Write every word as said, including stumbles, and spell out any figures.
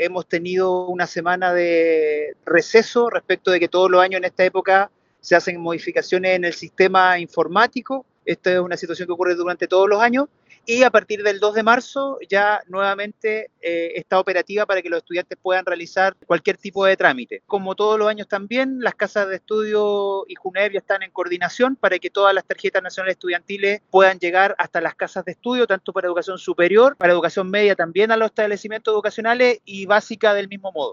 hemos tenido una semana de receso respecto de que todos los años en esta época se hacen modificaciones en el sistema informático. Esta es una situación que ocurre durante todos los años y a partir del dos de marzo ya nuevamente eh, está operativa para que los estudiantes puedan realizar cualquier tipo de trámite. Como todos los años también, las casas de estudio y JUNEV ya están en coordinación para que todas las tarjetas nacionales estudiantiles puedan llegar hasta las casas de estudio, tanto para educación superior, para educación media también a los establecimientos educacionales y básica del mismo modo.